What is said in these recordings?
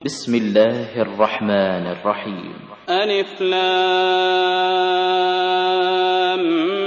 بسم الله الرحمن الرحيم. ألف لام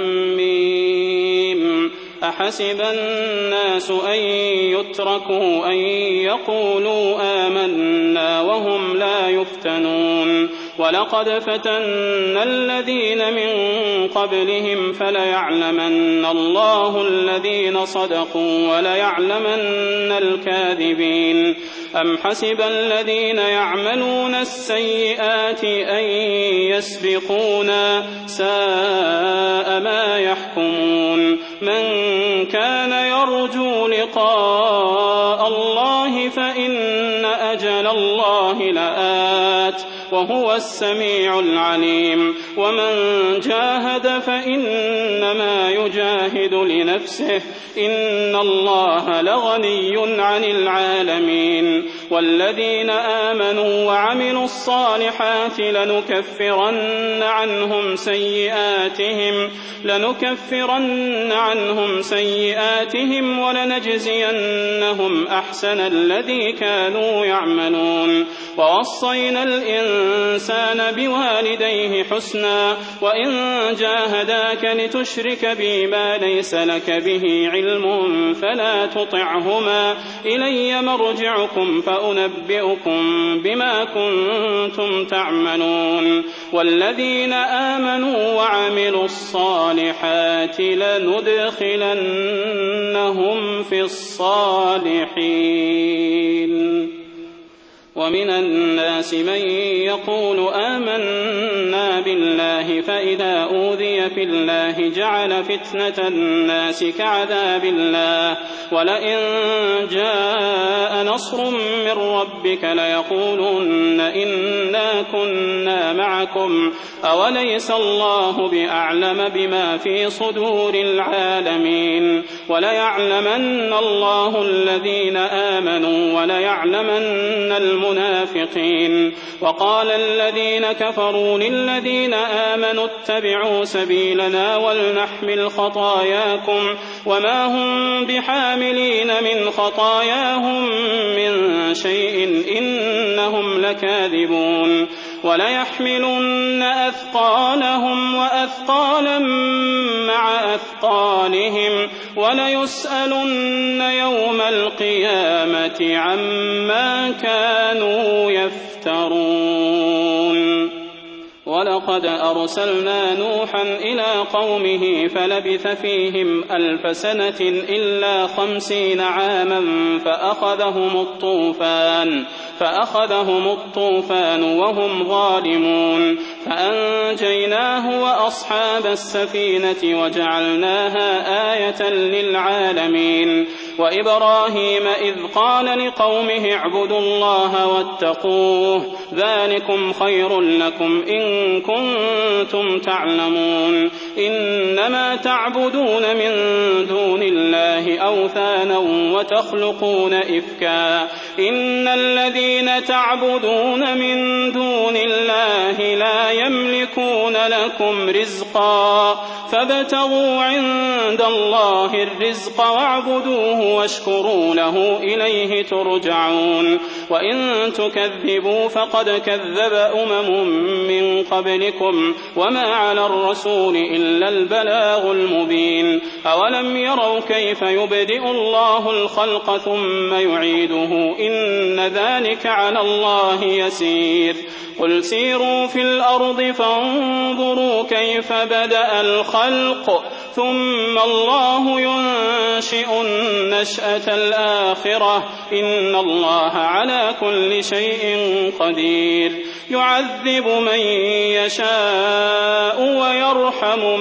ميم. أحسب الناس أن يتركوا أن يقولوا آمنا وهم لا يفتنون ولقد فتنا الذين من قبلهم فليعلمن الله الذين صدقوا وليعلمن الكاذبين. أم حسب الذين يعملون السيئات أن يسبقونا ساء ما يحكمون. من كان يرجو لقاء الله فإن أجل الله لآت وهو السميع العليم. ومن جاهد فإنما يجاهد لنفسه إن الله لغني عن العالمين. والذين آمنوا وعملوا الصالحات لنكفرن عنهم سيئاتهم ولنجزينهم أحسن الذي كانوا يعملون. ووصينا الإنسان بوالديه حسنا وإن جاهداك لتشرك بي ما ليس لك به علم فلا تطعهما إلي مرجعكم فأنبئكم بما كنتم تعملون. والذين آمنوا وعملوا الصالحات لندخلنهم في الصالحين. ومن الناس من يقول آمنا بالله فإذا أوذي في الله جعل فتنة الناس كعذاب الله ولئن جاء نصر من ربك ليقولن إنا كنا معكم أوليس الله بأعلم بما في صدور العالمين. وليعلمن الله الذين آمنوا وليعلمن المنافقين. وقال الذين كفروا للذين آمنوا اتبعوا سبيلنا ولنحمل خطاياكم وما هم بحاملين من خطاياهم من شيء إنهم لكاذبون. وليحملن أثقالهم وأثقالا مع أثقالهم وليسألن يوم القيامة عما كانوا يفترون. ولقد أرسلنا نوحا إلى قومه فلبث فيهم 1000 سنة إلا 50 عاما فأخذهم الطوفان وهم ظالمون فأنجيناه وأصحاب السفينة وجعلناها آية للعالمين. وإبراهيم إذ قال لقومه اعبدوا الله واتقوه ذلكم خير لكم إن كنتم تعلمون. إنما تعبدون من دون الله أوثانا وتخلقون إفكا إن الذين تعبدون من دون الله لا يملكون لكم رزقا فابتغوا عند الله الرزق واعبدوه واشكروا له إليه ترجعون. وإن تكذبوا فقد كذب من قبلكم وما على الرسول إلا البلاغ المبين. أولم يروا كيف يبدئ الله الخلق ثم يعيده إن ذلك على الله يسير. قل سيروا في الأرض فانظروا كيف بدأ الخلق ثم الله ينشئ النشأة الآخرة إن الله على كل شيء قدير. يعذب من يشاء ويرحم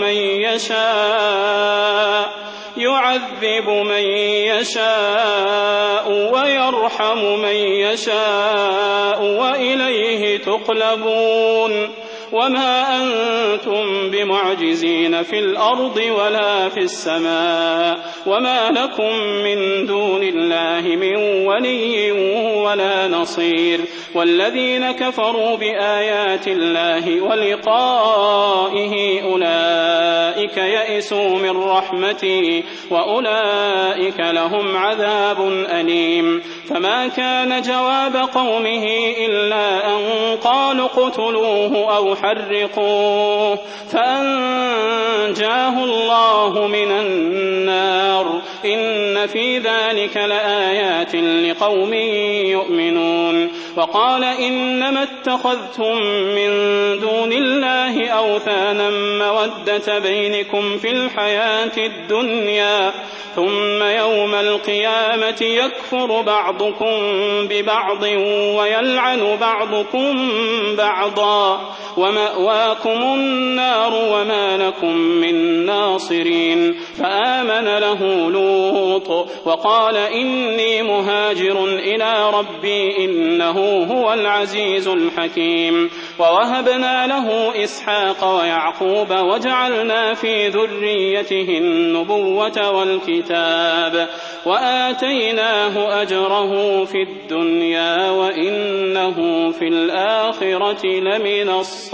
من يشاء وإليه تقلبون. وما أنتم بمعجزين في الأرض ولا في السماء وما لكم من دون الله من ولي ولا نصير. والذين كفروا بآيات الله ولقائه أولئك يئسوا من رحمتي وأولئك لهم عذاب أليم. فما كان جواب قومه إلا أن قالوا اقتلوه أو حرقوه فأنجاه الله من النار إن في ذلك لآيات لقوم يؤمنون. وقال إنما اتخذتم من دون الله أوثانا مودة بينكم في الحياة الدنيا ثم يوم القيامة يكفر بعضكم ببعض ويلعن بعضكم بعضا ومأواكم النار وما لكم من ناصرين. فآمن له لوط وقال إني مهاجر إلى ربي إنه هو العزيز الحكيم. ووهبنا له إسحاق ويعقوب وجعلنا في ذريته النبوة والكتاب وآتيناه أجره في الدنيا وإنه في الآخرة لمن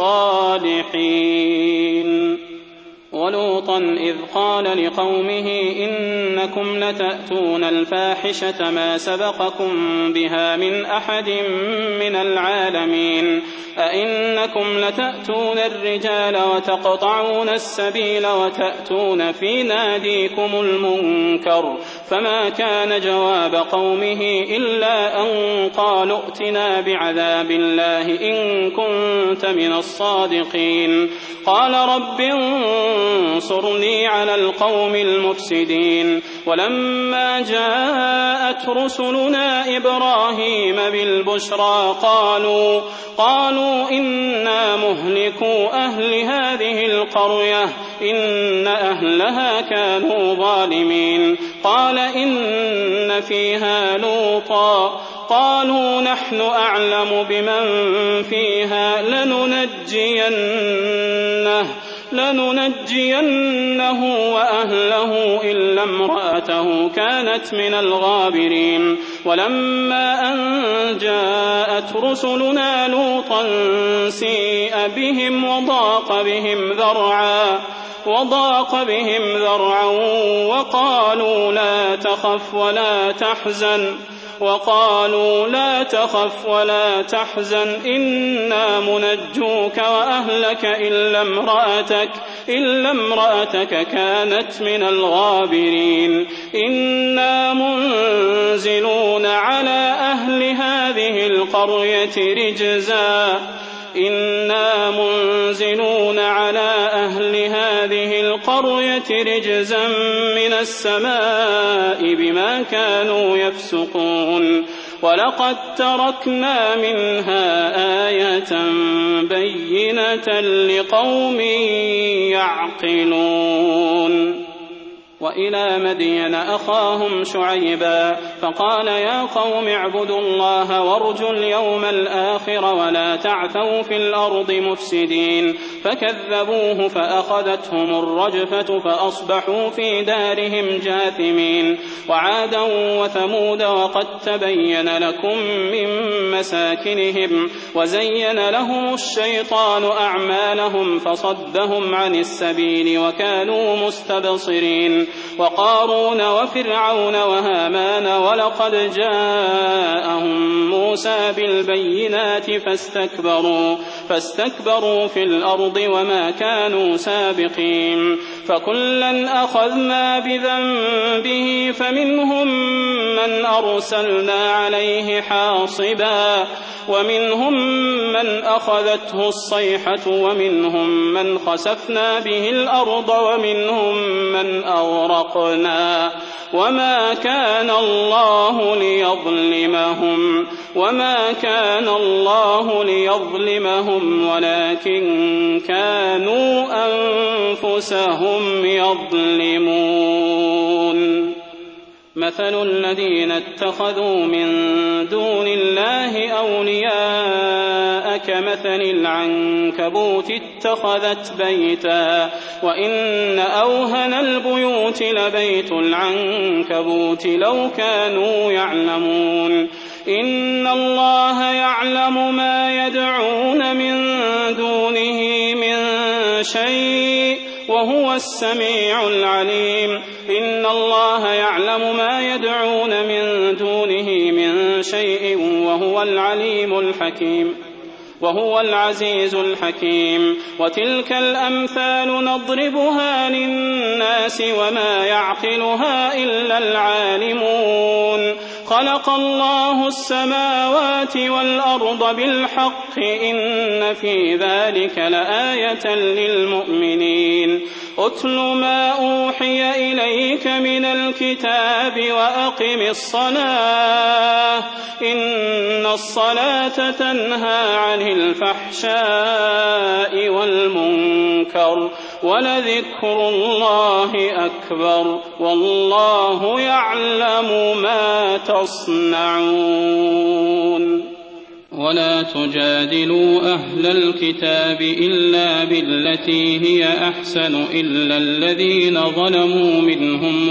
الصالحين. ولوطا إذ قال لقومه إنكم لتأتون الفاحشة ما سبقكم بها من أحد من العالمين أئنكم لتأتون الرجال وتقطعون السبيل وتأتون في ناديكم المنكر فما كان جواب قومه إلا أن قالوا ائتنا بعذاب الله إن كنت من الصادقين. قال رب انصرني على القوم المفسدين. ولما جاءت رسلنا إبراهيم بالبشرى قالوا إنا مهلكو أهل هذه القرية إن أهلها كانوا ظالمين. قال إن فيها لوطا قالوا نحن أعلم بمن فيها لننجينه وأهله إلا امرأته كانت من الغابرين. ولما أن جاءت رسلنا لوطا سيء بهم وضاق بهم ذرعا وقالوا لا تخف ولا تحزن إنا منجوك وأهلك إلا امرأتك كانت من الغابرين. إنا منزلون على أهل هذه القرية رجزا من السماء بما كانوا يفسقون. ولقد تركنا منها آية بينة لقوم يعقلون. وإلى مدين أخاهم شعيبا فقال يا قوم اعبدوا الله وارجوا اليوم الآخر ولا تعثوا في الأرض مفسدين. فكذبوه فأخذتهم الرجفة فأصبحوا في دارهم جاثمين. وعادا وثمود وقد تبين لكم من مساكنهم وزين لهم الشيطان أعمالهم فصدهم عن السبيل وكانوا مستبصرين. وقارون وفرعون وهامان ولقد جاءهم موسى بالبينات فاستكبروا في الأرض وما كانوا سابقين. فكلا أخذنا بذنبه فمنهم من أرسلنا عليه حاصبا ومنهم من أخذته الصيحة ومنهم من خسفنا به الأرض ومنهم من أغرقنا وما كان الله ليظلمهم ولكن كانوا أنفسهم يظلمون. مثل الذين اتخذوا من دون الله أولياء كمثل العنكبوت اتخذت بيتا وإن أوهن البيوت لبيت العنكبوت لو كانوا يعلمون. إن الله يعلم ما يدعون من دونه من شيء وهو السميع العليم. إن الله يعلم ما يدعون من دونه من شيء وهو العزيز الحكيم. وتلك الأمثال نضربها للناس وما يعقلها إلا العالمون. خلق الله السماوات والأرض بالحق إن في ذلك لآية للمؤمنين. أتل ما أوحي إليك من الكتاب وأقم الصلاة إن الصلاة تنهى عن الفحشاء والمنكر ولذكر الله أكبر والله يعلم ما تصنعون. ولا تجادلوا أهل الكتاب إلا بالتي هي أحسن إلا الذين ظلموا منهم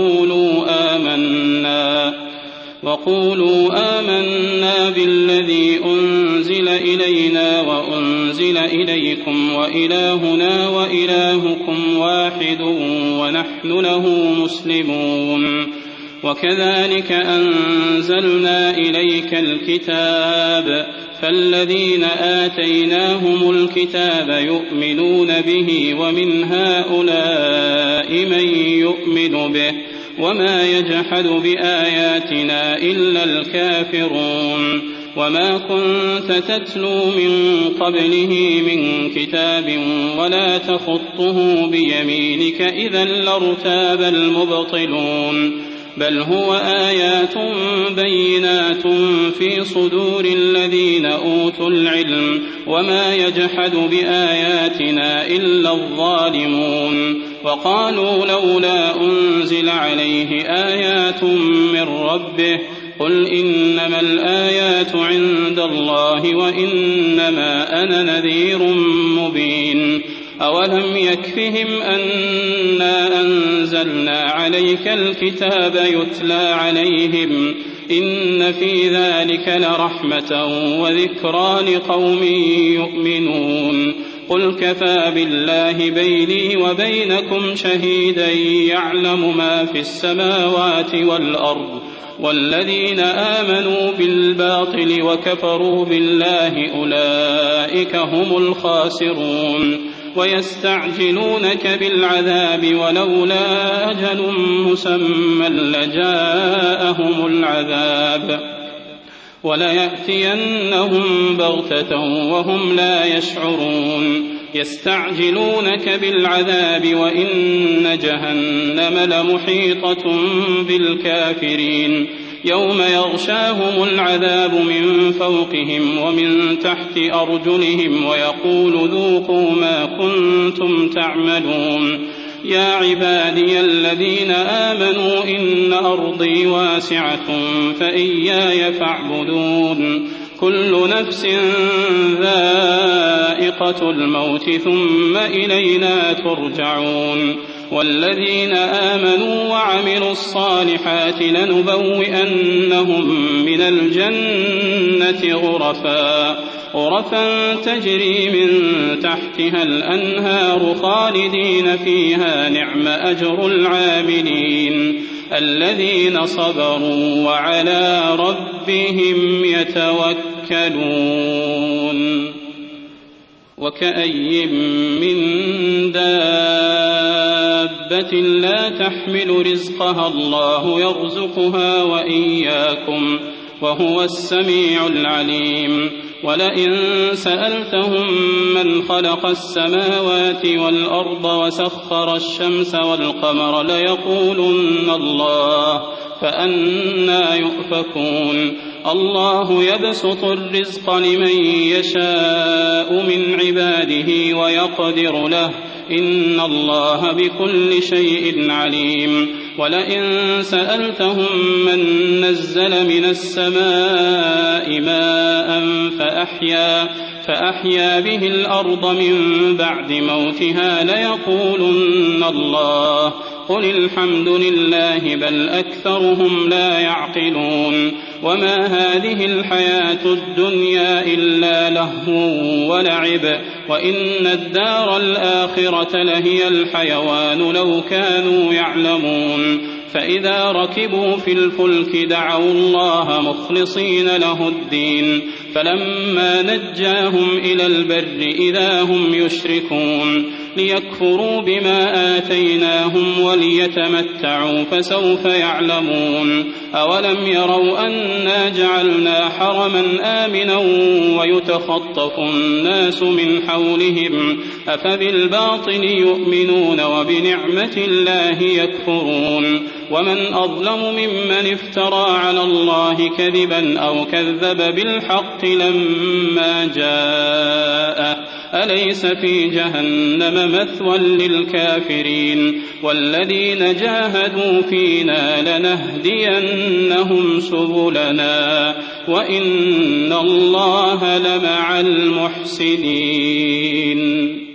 وقولوا آمنا بالذي أنزل إلينا وأنزل إليكم وإلهنا وإلهكم واحد ونحن له مسلمون. وكذلك أنزلنا إليك الكتاب فالذين آتيناهم الكتاب يؤمنون به ومن هؤلاء من يؤمن به وما يجحد بآياتنا إلا الكافرون. وما كنت تتلو من قبله من كتاب ولا تخطه بيمينك إذا لارتاب المبطلون. بل هو آيات بينات في صدور الذين أوتوا العلم وما يجحد بآياتنا إلا الظالمون. وقالوا لولا أنزل عليه آيات من ربه قل إنما الآيات عند الله وإنما أنا نذير مبين. أولم يكفهم أنا أنزلنا عليك الكتاب يتلى عليهم إن في ذلك لرحمة وذكرى لقوم يؤمنون. قل كفى بالله بيني وبينكم شهيدا يعلم ما في السماوات والأرض. والذين آمنوا بالباطل وكفروا بالله أولئك هم الخاسرون. ويستعجلونك بالعذاب ولولا أجل مسمى لجاءهم العذاب وليأتينهم بغتة وهم لا يشعرون. يستعجلونك بالعذاب وإن جهنم لمحيطة بالكافرين. يوم يغشاهم العذاب من فوقهم ومن تحت أرجلهم ويقول ذوقوا ما كنتم تعملون. يا عبادي الذين آمنوا إن أرضي واسعة فإياي فاعبدون. كل نفس ذائقة الموت ثم إلينا ترجعون. والذين آمنوا وعملوا الصالحات لنبوئنهم من الجنة غرفا تجري من تحتها الأنهار خالدين فيها نعم أجر العاملين الذين صبروا وعلى ربهم يتوكلون. وكأي من دابة لا تحمل رزقها الله يرزقها وإياكم وهو السميع العليم. ولئن سألتهم من خلق السماوات والأرض وسخر الشمس والقمر ليقولن الله فأنى يؤفكون. الله يبسط الرزق لمن يشاء من عباده ويقدر له إن الله بكل شيء عليم. ولئن سألتهم من نزل من السماء ماء فأحيا به الأرض من بعد موتها ليقولن الله قل الحمد لله بل أكثرهم لا يعقلون. وما هذه الحياة الدنيا إلا لهو ولعب وإن الدار الآخرة لهي الحيوان لو كانوا يعلمون. فإذا ركبوا في الفلك دعوا الله مخلصين له الدين فلما نجاهم إلى البر إذا هم يشركون ليكفروا بما آتيناهم وليتمتعوا فسوف يعلمون أولم يروا أنا جعلنا حرما آمنا ويتخطف الناس من حولهم أفبالباطل يؤمنون وبنعمة الله يكفرون ومن أظلم ممن افترى على الله كذبا أو كذب بالحق لما جاءه أليس في جهنم مثوى للكافرين والذين جاهدوا فينا لنهدينهم سبلنا وإن الله لمع المحسنين